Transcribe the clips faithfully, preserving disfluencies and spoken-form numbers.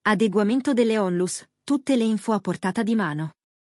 Adeguamento delle onlus, tutte le info a portata di mano.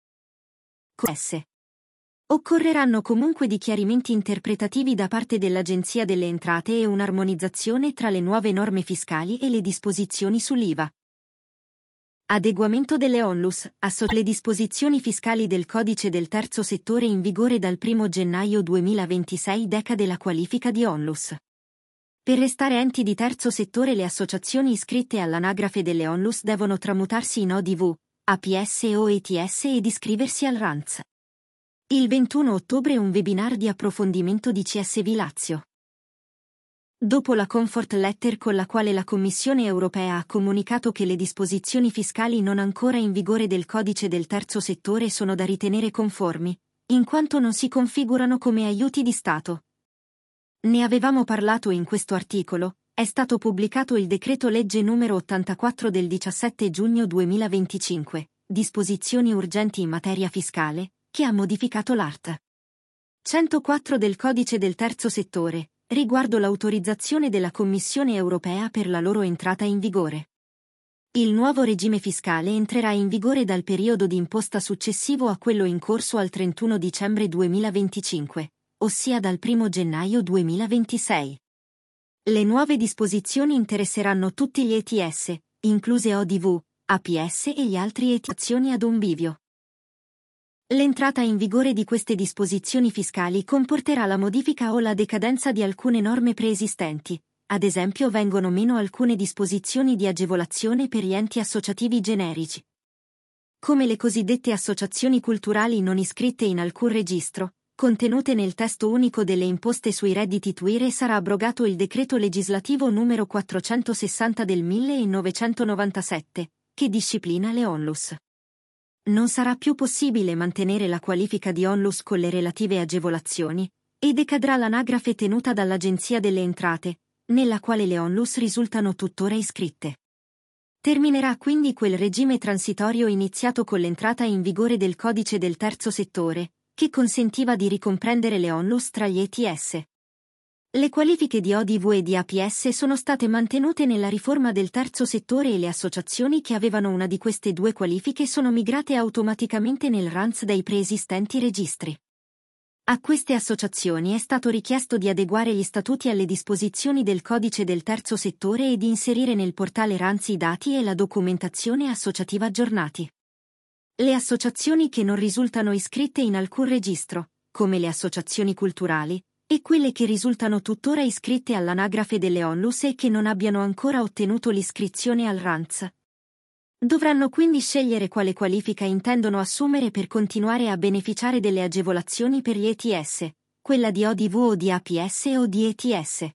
S. Occorreranno comunque di chiarimenti interpretativi da parte dell'Agenzia delle Entrate e un'armonizzazione tra le nuove norme fiscali e le disposizioni sull'I V A. Adeguamento delle onlus, associa le disposizioni fiscali del codice del terzo settore in vigore dal primo gennaio duemilaventisei decade la qualifica di onlus. Per restare enti di terzo settore le associazioni iscritte all'anagrafe delle onlus devono tramutarsi in O D V, A P S o E T S ed iscriversi al R A N Z. Il ventuno ottobre un webinar di approfondimento di C S V Lazio. Dopo la comfort letter con la quale la Commissione europea ha comunicato che le disposizioni fiscali non ancora in vigore del codice del terzo settore sono da ritenere conformi, in quanto non si configurano come aiuti di Stato. Ne avevamo parlato in questo articolo, è stato pubblicato il decreto legge numero ottantaquattro del diciassette giugno duemilaventicinque, disposizioni urgenti in materia fiscale, che ha modificato l'A R T centoquattro del codice del terzo settore, riguardo l'autorizzazione della Commissione europea per la loro entrata in vigore. Il nuovo regime fiscale entrerà in vigore dal periodo di imposta successivo a quello in corso al trentuno dicembre duemilaventicinque, ossia dal primo gennaio duemilaventisei. Le nuove disposizioni interesseranno tutti gli E T S, incluse O D V, A P S e gli altri E T S azioni ad un bivio. L'entrata in vigore di queste disposizioni fiscali comporterà la modifica o la decadenza di alcune norme preesistenti, ad esempio vengono meno alcune disposizioni di agevolazione per gli enti associativi generici. Come le cosiddette associazioni culturali non iscritte in alcun registro, contenute nel testo unico delle imposte sui redditi T U I R E sarà abrogato il decreto legislativo numero quattrocentosessanta del millenovecentonovantasette, che disciplina le onlus. Non sarà più possibile mantenere la qualifica di onlus con le relative agevolazioni, e decadrà l'anagrafe tenuta dall'Agenzia delle Entrate, nella quale le onlus risultano tuttora iscritte. Terminerà quindi quel regime transitorio iniziato con l'entrata in vigore del codice del terzo settore, che consentiva di ricomprendere le onlus tra gli E T S. Le qualifiche di O D V e di A P S sono state mantenute nella riforma del terzo settore e le associazioni che avevano una di queste due qualifiche sono migrate automaticamente nel R A N Z dai preesistenti registri. A queste associazioni è stato richiesto di adeguare gli statuti alle disposizioni del codice del terzo settore e di inserire nel portale R A N Z i dati e la documentazione associativa aggiornati. Le associazioni che non risultano iscritte in alcun registro, come le associazioni culturali, e quelle che risultano tuttora iscritte all'anagrafe delle onlus e che non abbiano ancora ottenuto l'iscrizione al R A N Z. Dovranno quindi scegliere quale qualifica intendono assumere per continuare a beneficiare delle agevolazioni per gli E T S, quella di O D V o di A P S o di E T S.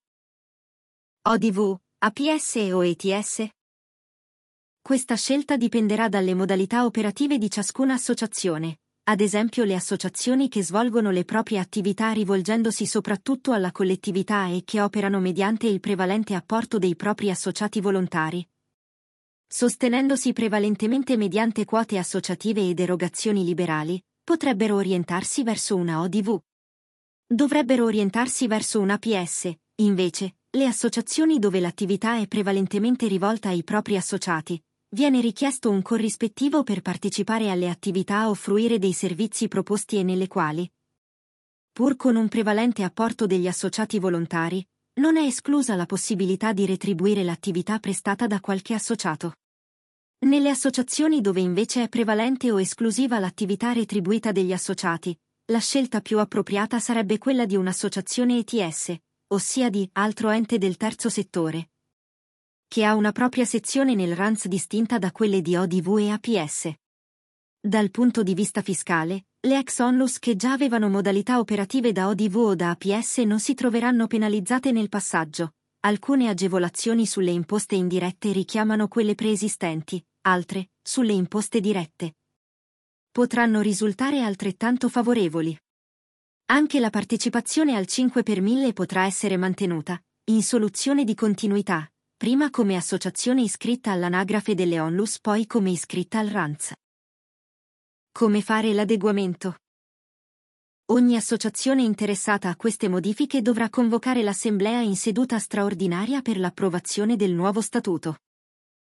O D V, A P S o E T S? Questa scelta dipenderà dalle modalità operative di ciascuna associazione, ad esempio le associazioni che svolgono le proprie attività rivolgendosi soprattutto alla collettività e che operano mediante il prevalente apporto dei propri associati volontari. Sostenendosi prevalentemente mediante quote associative ed erogazioni liberali, potrebbero orientarsi verso una O D V. Dovrebbero orientarsi verso un A P S, invece, le associazioni dove l'attività è prevalentemente rivolta ai propri associati. Viene richiesto un corrispettivo per partecipare alle attività o fruire dei servizi proposti e nelle quali, pur con un prevalente apporto degli associati volontari, non è esclusa la possibilità di retribuire l'attività prestata da qualche associato. Nelle associazioni dove invece è prevalente o esclusiva l'attività retribuita degli associati, la scelta più appropriata sarebbe quella di un'associazione E T S, ossia di altro ente del terzo settore, che ha una propria sezione nel R A N Z distinta da quelle di O D V e A P S. Dal punto di vista fiscale, le ex onlus che già avevano modalità operative da O D V o da A P S non si troveranno penalizzate nel passaggio. Alcune agevolazioni sulle imposte indirette richiamano quelle preesistenti, altre, sulle imposte dirette, potranno risultare altrettanto favorevoli. Anche la partecipazione al cinque per mille potrà essere mantenuta, in soluzione di continuità, prima come associazione iscritta all'anagrafe delle onlus, poi come iscritta al R A N Z. Come fare l'adeguamento? Ogni associazione interessata a queste modifiche dovrà convocare l'assemblea in seduta straordinaria per l'approvazione del nuovo statuto.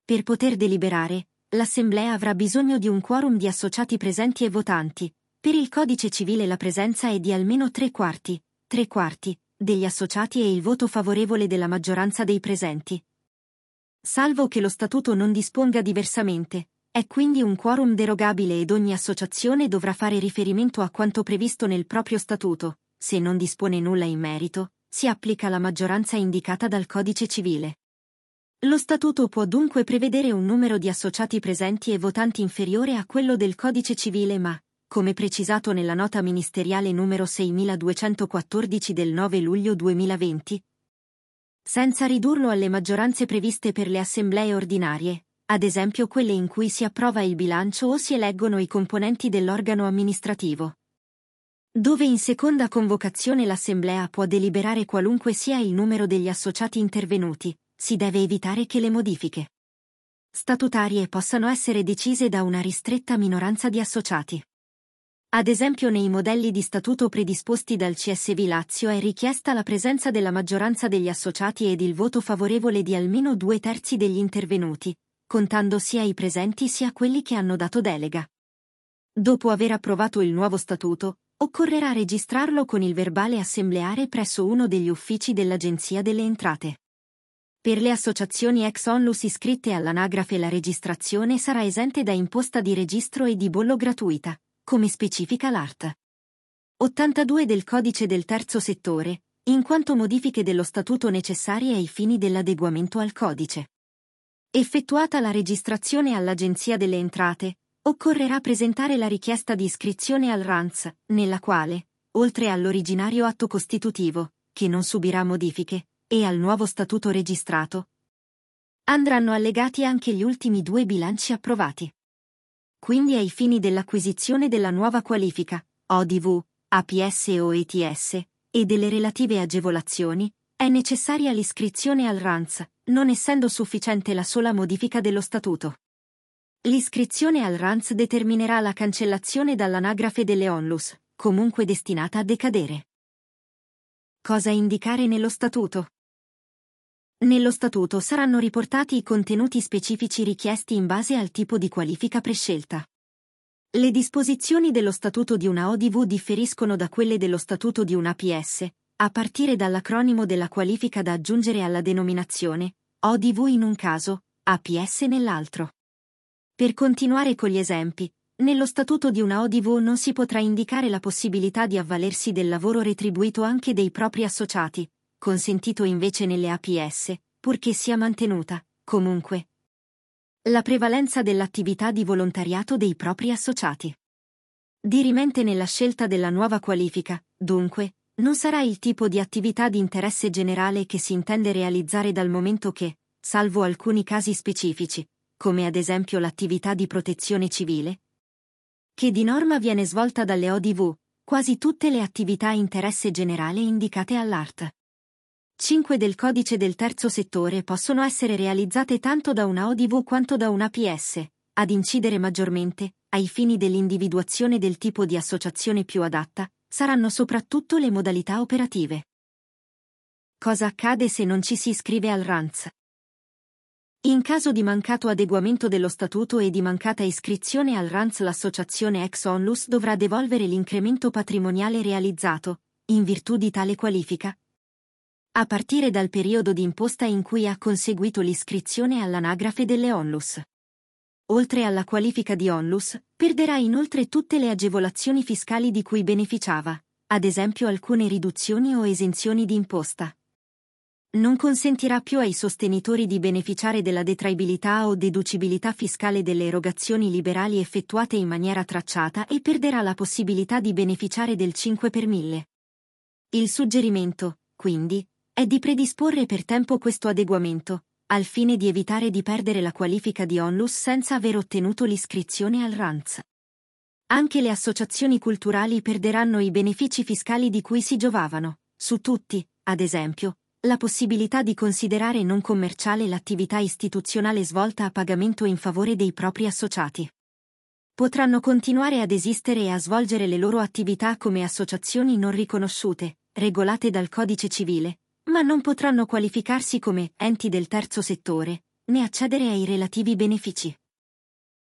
Per poter deliberare, l'Assemblea avrà bisogno di un quorum di associati presenti e votanti. Per il codice civile la presenza è di almeno tre quarti, tre quarti, degli associati e il voto favorevole della maggioranza dei presenti. Salvo che lo Statuto non disponga diversamente, è quindi un quorum derogabile ed ogni associazione dovrà fare riferimento a quanto previsto nel proprio Statuto. Se non dispone nulla in merito, si applica la maggioranza indicata dal codice civile. Lo Statuto può dunque prevedere un numero di associati presenti e votanti inferiore a quello del codice civile ma, come precisato nella nota ministeriale numero seimiladuecentoquattordici del nove luglio duemilaventi, senza ridurlo alle maggioranze previste per le assemblee ordinarie, ad esempio quelle in cui si approva il bilancio o si eleggono i componenti dell'organo amministrativo. Dove in seconda convocazione l'assemblea può deliberare qualunque sia il numero degli associati intervenuti, si deve evitare che le modifiche statutarie possano essere decise da una ristretta minoranza di associati. Ad esempio nei modelli di statuto predisposti dal C S V Lazio è richiesta la presenza della maggioranza degli associati ed il voto favorevole di almeno due terzi degli intervenuti, contando sia i presenti sia quelli che hanno dato delega. Dopo aver approvato il nuovo statuto, occorrerà registrarlo con il verbale assembleare presso uno degli uffici dell'Agenzia delle Entrate. Per le associazioni ex onlus iscritte all'anagrafe la registrazione sarà esente da imposta di registro e di bollo gratuita, come specifica l'art. ottantadue del Codice del Terzo Settore, in quanto modifiche dello Statuto necessarie ai fini dell'adeguamento al Codice. Effettuata la registrazione all'Agenzia delle Entrate, occorrerà presentare la richiesta di iscrizione al R A N Z, nella quale, oltre all'originario atto costitutivo, che non subirà modifiche, e al nuovo statuto registrato, andranno allegati anche gli ultimi due bilanci approvati. Quindi ai fini dell'acquisizione della nuova qualifica, O D V, A P S o E T S, e delle relative agevolazioni, è necessaria l'iscrizione al R A N Z, non essendo sufficiente la sola modifica dello statuto. L'iscrizione al R A N Z determinerà la cancellazione dall'anagrafe delle onlus, comunque destinata a decadere. Cosa indicare nello statuto? Nello statuto saranno riportati i contenuti specifici richiesti in base al tipo di qualifica prescelta. Le disposizioni dello statuto di una O D V differiscono da quelle dello statuto di un A P S, a partire dall'acronimo della qualifica da aggiungere alla denominazione, O D V in un caso, A P S nell'altro. Per continuare con gli esempi, nello statuto di una O D V non si potrà indicare la possibilità di avvalersi del lavoro retribuito anche dei propri associati, consentito invece nelle A P S, purché sia mantenuta, comunque, la prevalenza dell'attività di volontariato dei propri associati. Dirimente nella scelta della nuova qualifica, dunque, non sarà il tipo di attività di interesse generale che si intende realizzare dal momento che, salvo alcuni casi specifici, come ad esempio l'attività di protezione civile, che di norma viene svolta dalle O D V, quasi tutte le attività interesse generale indicate all'art. cinque del Codice del Terzo Settore possono essere realizzate tanto da una O D V quanto da un A P S, ad incidere maggiormente, ai fini dell'individuazione del tipo di associazione più adatta, saranno soprattutto le modalità operative. Cosa accade se non ci si iscrive al R A N Z? In caso di mancato adeguamento dello statuto e di mancata iscrizione al R A N Z l'associazione ex onlus dovrà devolvere l'incremento patrimoniale realizzato, in virtù di tale qualifica, a partire dal periodo di imposta in cui ha conseguito l'iscrizione all'anagrafe delle onlus. Oltre alla qualifica di onlus, perderà inoltre tutte le agevolazioni fiscali di cui beneficiava, ad esempio alcune riduzioni o esenzioni di imposta. Non consentirà più ai sostenitori di beneficiare della detraibilità o deducibilità fiscale delle erogazioni liberali effettuate in maniera tracciata e perderà la possibilità di beneficiare del cinque per mille. Il suggerimento, quindi, è di predisporre per tempo questo adeguamento, al fine di evitare di perdere la qualifica di onlus senza aver ottenuto l'iscrizione al R A N Z. Anche le associazioni culturali perderanno i benefici fiscali di cui si giovavano, su tutti, ad esempio, la possibilità di considerare non commerciale l'attività istituzionale svolta a pagamento in favore dei propri associati. Potranno continuare ad esistere e a svolgere le loro attività come associazioni non riconosciute, regolate dal Codice Civile, ma non potranno qualificarsi come enti del terzo settore, né accedere ai relativi benefici.